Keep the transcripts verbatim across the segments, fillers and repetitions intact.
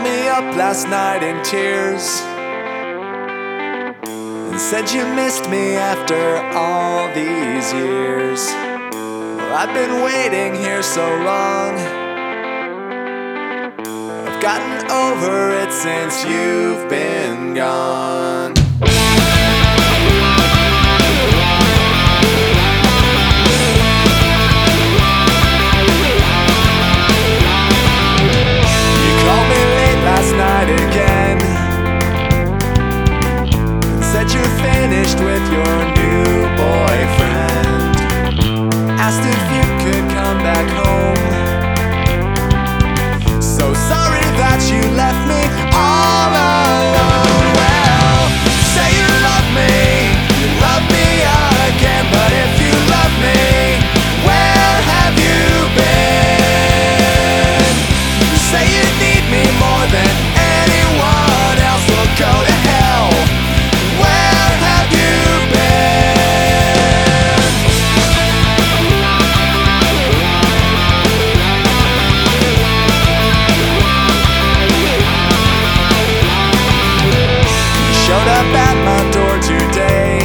me up last night in tears and said you missed me after all these years. Well, I've been waiting here so long, I've gotten over it since you've been gone. Again, and said you're finished with your new boyfriend. Asked if you could come back home. So sorry that you left me all alone. Well, say you love me, you love me again. But if you love me, where have you been? Say you need me more than go to hell. Where have you been? You showed up at my door today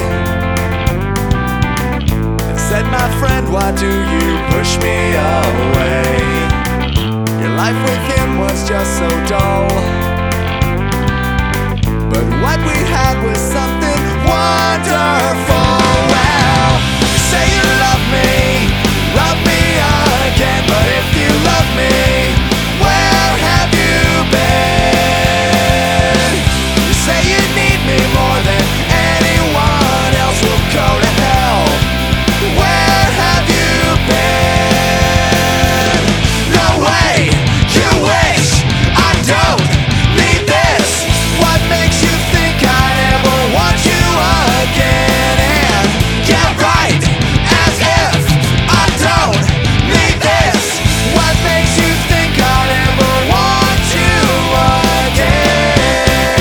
and said, my friend, why do you push me away? Your life with him was just so dull, but what we had was something wonderful. Well, you say you love me, love me again. But if you love me, where have you been? You say you need me more than anyone else. Will go to hell. Where have you been? No way, you wish I don't need this. What makes you think I ever want you again? And yeah, right, as if I don't need this. What makes you think I'd ever want you again?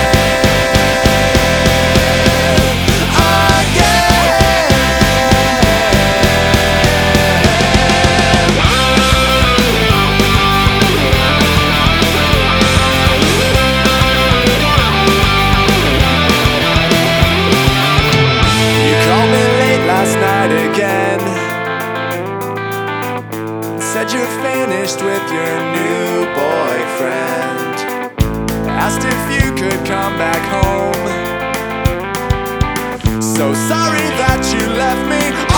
Again, said you're finished with your new boyfriend. Asked if you could come back home. So sorry that you left me